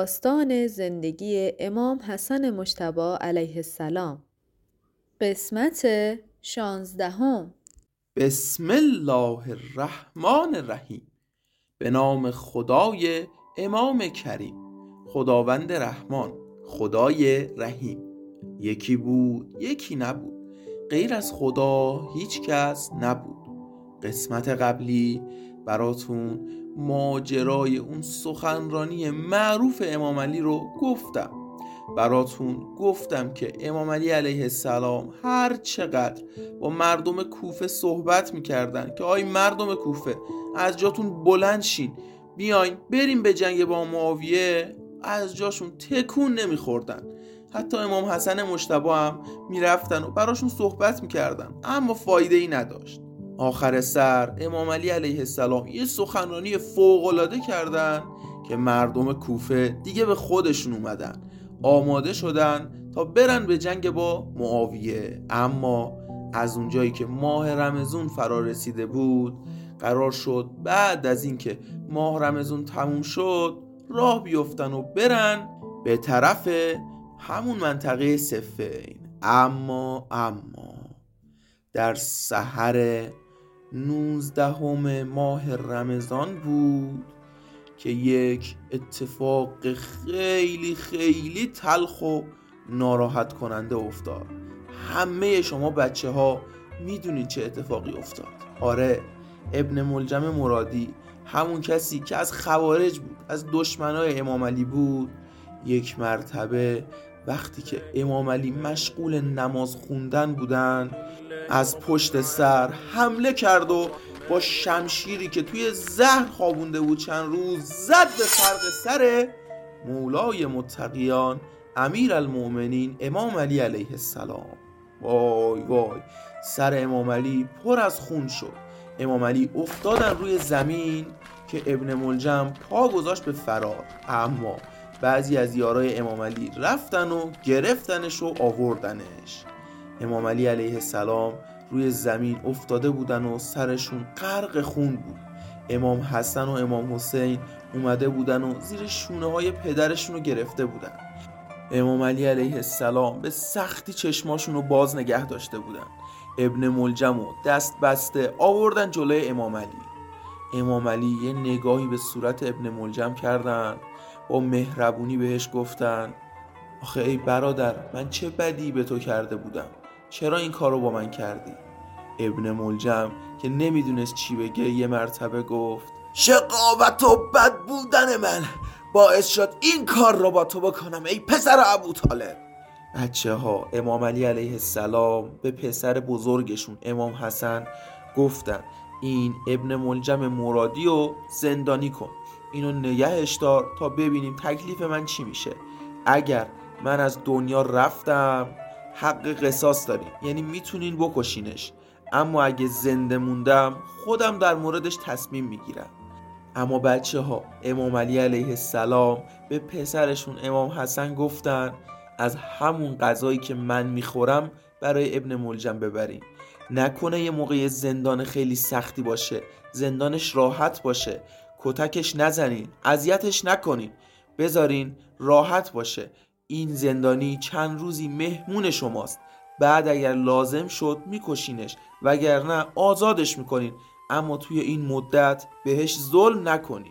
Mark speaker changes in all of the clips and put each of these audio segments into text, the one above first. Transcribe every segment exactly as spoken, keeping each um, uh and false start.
Speaker 1: داستان زندگی امام حسن مجتبی علیه السلام. قسمت شانزدهم.
Speaker 2: بسم الله الرحمن الرحیم. به نام خدای امام کریم، خداوند رحمان، خدای رحیم. یکی بود یکی نبود، غیر از خدا هیچ کس نبود. قسمت قبلی براتون ماجرای اون سخنرانی معروف امام علی رو گفتم. براتون گفتم که امام علی علیه السلام هر چقدر با مردم کوفه صحبت میکردن که آی مردم کوفه از جاتون بلند شین، بیاین بریم به جنگ با معاویه، از جاشون تکون نمیخوردن. حتی امام حسن مجتبی هم میرفتن و براشون صحبت میکردن، اما فایده ای نداشت. آخر سر امام علی علیه السلام یه سخنرانی فوق‌العاده کردن که مردم کوفه دیگه به خودشون اومدن، آماده شدن تا برن به جنگ با معاویه. اما از اونجایی که ماه رمضان فرا رسیده بود، قرار شد بعد از اینکه ماه رمضان تموم شد راه بیفتن و برن به طرف همون منطقه صفین. اما اما در سحر نوزدهم ماه رمضان بود که یک اتفاق خیلی خیلی تلخ و ناراحت کننده افتاد. همه شما بچه ها میدونید چه اتفاقی افتاد. آره، ابن ملجم مرادی، همون کسی که از خوارج بود، از دشمنای امام علی بود، یک مرتبه وقتی که امام علی مشغول نماز خوندن بودن از پشت سر حمله کرد و با شمشیری که توی زهر خوابونده بود چند روز زد به فرق سر مولای متقیان امیر المؤمنین امام علی علیه السلام. وای وای، سر امام علی پر از خون شد. امام علی افتادن روی زمین که ابن ملجم پا گذاشت به فرار، اما بعضی از یارای امام علی رفتن و گرفتنش و آوردنش. امام علی علیه السلام روی زمین افتاده بودن و سرشون غرق خون بود. امام حسن و امام حسین اومده بودن و زیر شونه های پدرشون رو گرفته بودن. امام علی علیه السلام به سختی چشماشون رو باز نگه داشته بودن. ابن ملجم و دست بسته آوردن جلوی امام علی. امام علی یه نگاهی به صورت ابن ملجم کردن، با مهربونی بهش گفتن آخه ای برادر، من چه بدی به تو کرده بودم؟ چرا این کارو با من کردی؟ ابن ملجم که نمیدونست چی بگه یه مرتبه گفت شقاوت و بد بودن من باعث شد این کار رو با تو بکنم ای پسر ابوطالب. بچه ها امام علی علیه السلام به پسر بزرگشون امام حسن گفتن این ابن ملجم مرادی رو زندانی کن، اینو نگهش دار تا ببینیم تکلیف من چی میشه. اگر من از دنیا رفتم حق قصاص داریم، یعنی میتونین بکشینش، اما اگه زنده موندم خودم در موردش تصمیم میگیرم. اما بچه ها امام علی علیه السلام به پسرشون امام حسن گفتن از همون غذایی که من میخورم برای ابن ملجم ببرین، نکنه یه موقع زندان خیلی سختی باشه، زندانش راحت باشه، کتکش نزنین، اذیتش نکنین، بذارین راحت باشه. این زندانی چند روزی مهمون شماست، بعد اگر لازم شد میکشینش وگرنه آزادش میکنین، اما توی این مدت بهش ظلم نکنین.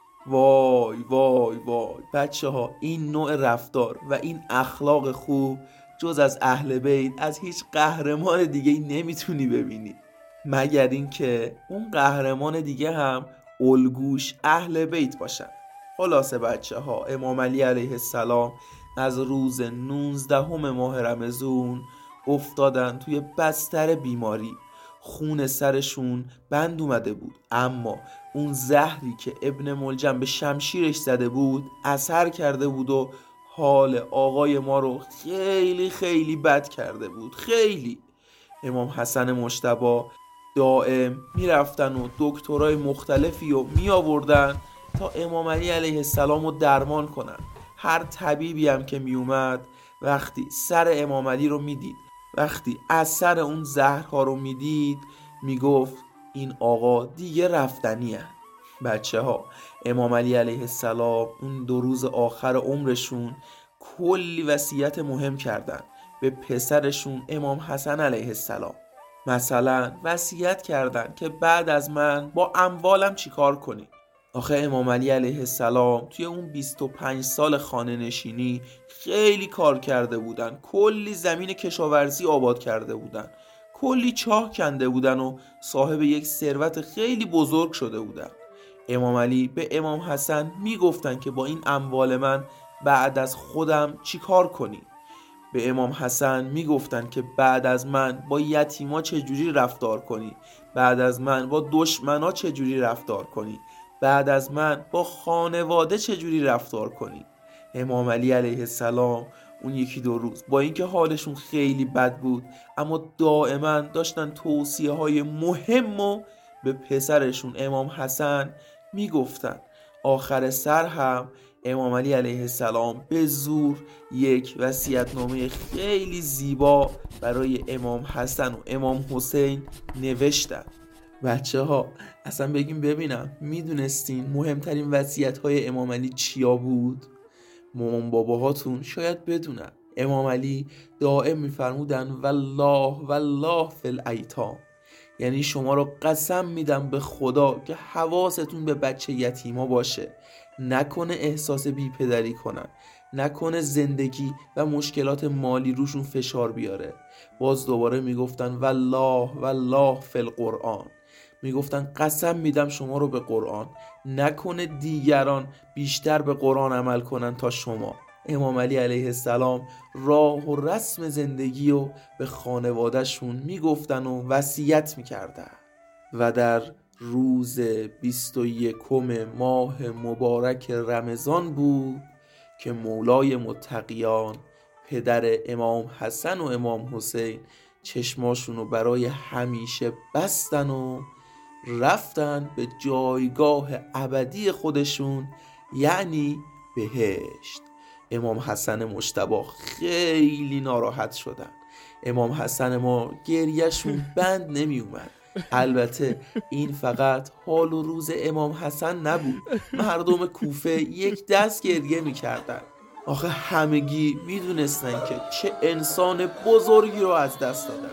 Speaker 2: وای وای وای بچه ها، این نوع رفتار و این اخلاق خوب جز از اهل بیت از هیچ قهرمان دیگه نمیتونی ببینی، مگر این که اون قهرمان دیگه هم الگوش اهل بیت باشن. خلاصه بچه ها امام علی علیه السلام از روز نوزدهم ماه رمضان افتادن توی بستر بیماری، خون سرشون بند اومده بود، اما اون زهری که ابن ملجم به شمشیرش زده بود اثر کرده بود و حال آقای ما رو خیلی خیلی بد کرده بود. خیلی امام حسن مجتبی دائم میرفتن و دکترای مختلفی رو می آوردن تا امام علی علیه السلام رو درمان کنن. هر طبیبی هم که می اومد وقتی سر امام علی رو می دید، وقتی اثر اون زهرها رو می دید، می گفت این آقا دیگه رفتنیه. بچه ها، امام علی علیه السلام اون دو روز آخر عمرشون کلی وصیت مهم کردن به پسرشون امام حسن علیه السلام. مثلا وصیت کردن که بعد از من با اموالم چیکار کنی. آخه امام علی علیه السلام توی اون بیست و پنج سال خانه نشینی خیلی کار کرده بودن، کلی زمین کشاورزی آباد کرده بودن، کلی چاه کنده بودن و صاحب یک ثروت خیلی بزرگ شده بودن. امام علی به امام حسن میگفتن که با این اموال من بعد از خودم چی کار کنی. به امام حسن میگفتن که بعد از من با یتیما چجوری رفتار کنی، بعد از من با دشمنا چجوری رفتار کنی، بعد از من با خانواده چجوری رفتار کنی. امام علی علیه السلام اون یکی دو روز با اینکه حالشون خیلی بد بود اما دائما داشتن توصیه های مهم و به پسرشون امام حسن میگفتن. آخر سر هم امام علی علیه السلام به زور یک وصیت‌نامه خیلی زیبا برای امام حسن و امام حسین نوشتن. بچه ها اصلا بگیم ببینم میدونستین مهمترین وصیت‌های امام علی چیا بود؟ مامان باباهاتون شاید بدونن. امام علی دائم میفرمودن والله والله فی الایتام، یعنی شما رو قسم میدم به خدا که حواستون به بچه یتیما باشه، نکنه احساس بی پدری کنن، نکنه زندگی و مشکلات مالی روشون فشار بیاره. باز دوباره میگفتن والله والله فی القرآن، میگفتن قسم میدم شما رو به قرآن، نکنه دیگران بیشتر به قرآن عمل کنن تا شما. امام علی علیه السلام راه و رسم زندگی رو به خانوادهشون میگفتن و وصیت میکردن. و در روز بیست و یکم ماه مبارک رمضان بود که مولای متقیان پدر امام حسن و امام حسین چشماشون رو برای همیشه بستن و رفتن به جایگاه ابدی خودشون، یعنی بهشت. امام حسن مجتبی خیلی ناراحت شدن. امام حسن ما گریهشون بند نمی اومد. البته این فقط حال و روز امام حسن نبود، مردم کوفه یک دست گریه می کردن. آخه همگی می دونستن که چه انسان بزرگی رو از دست دادن.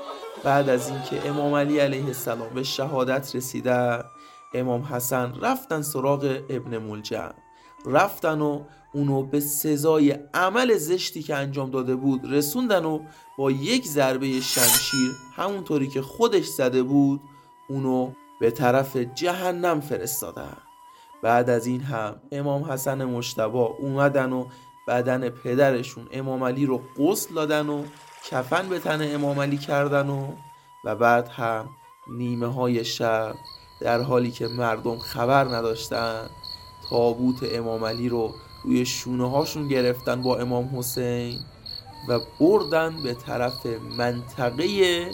Speaker 2: بعد از اینکه امام علی علیه السلام به شهادت رسیدن، امام حسن رفتن سراغ ابن ملجم، رفتن و اونو به سزای عمل زشتی که انجام داده بود رسوندن و با یک ضربه شمشیر همونطوری که خودش زده بود اونو به طرف جهنم فرستادن. بعد از این هم امام حسن مجتبی اومدن و بدن پدرشون امام علی رو غسل دادن و کفن به تن امام علی کردن و و بعد هم نیمه های شب در حالی که مردم خبر نداشتن تابوت امام علی رو روی شونه هاشون گرفتن با امام حسین و بردن به طرف منطقه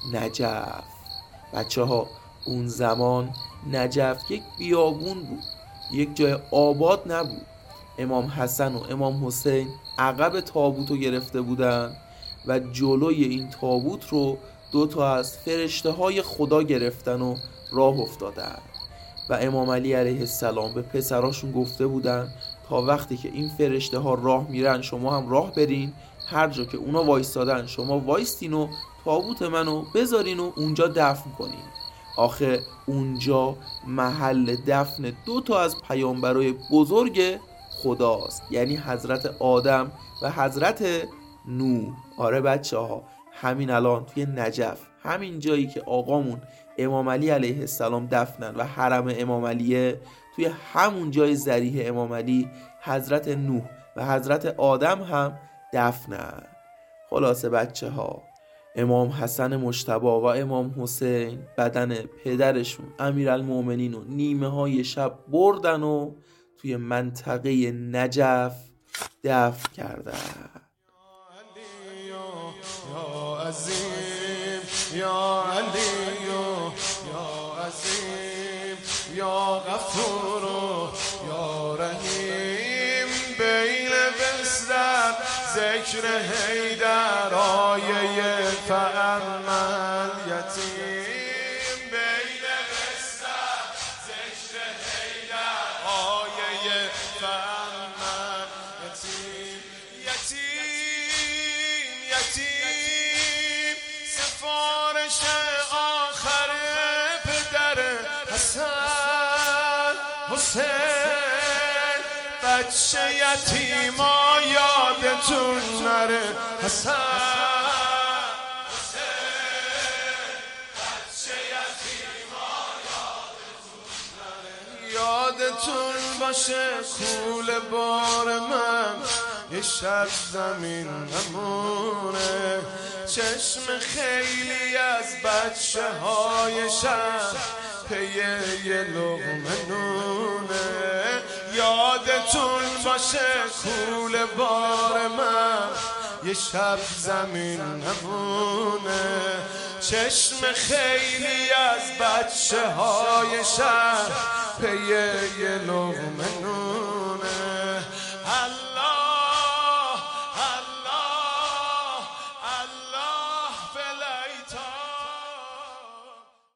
Speaker 2: نجف. بچه ها اون زمان نجف یک بیابون بود، یک جای آباد نبود. امام حسن و امام حسین عقب تابوت رو گرفته بودن و جلوی این تابوت رو دو تا از فرشته های خدا گرفتن و راه افتادن. و امام علی علیه السلام به پسراشون گفته بودن تا وقتی که این فرشته ها راه میرن شما هم راه برین، هر جا که اونا وایستادن شما وایستین و تابوت منو بذارین و اونجا دفن کنین. آخه اونجا محل دفن دو تا از پیامبرای بزرگ خداست، یعنی حضرت آدم و حضرت نوح. آره بچه ها، همین الان توی نجف، همین جایی که آقامون امام علی علیه السلام دفنن و حرم امام علیه، توی همون جای ذریح امام علی حضرت نوح و حضرت آدم هم دفنن. خلاصه بچه ها، امام حسن مجتبی و امام حسین بدن پدرشون امیرالمومنین و نیمه های شب بردن و توی منطقه نجف دفن کردن.
Speaker 3: یا عظیم یا علی یا عظیم یا غفور یا رحیم، بین بسرت ذکر حیدر آیه فاما الیتیم، بین بسرت ذکر یتیم سفارش آخر پدر حسن حسین بچه یتیما یادتون نره حسن یادتون باشه کول بار من یه شب زمین نمونه چشم خیلی از بچه های شب پی یه لقمه نونه یادتون باشه کول بار من یه شب زمین نمونه چشم خیلی از بچه های شب پی یه لقمه نونه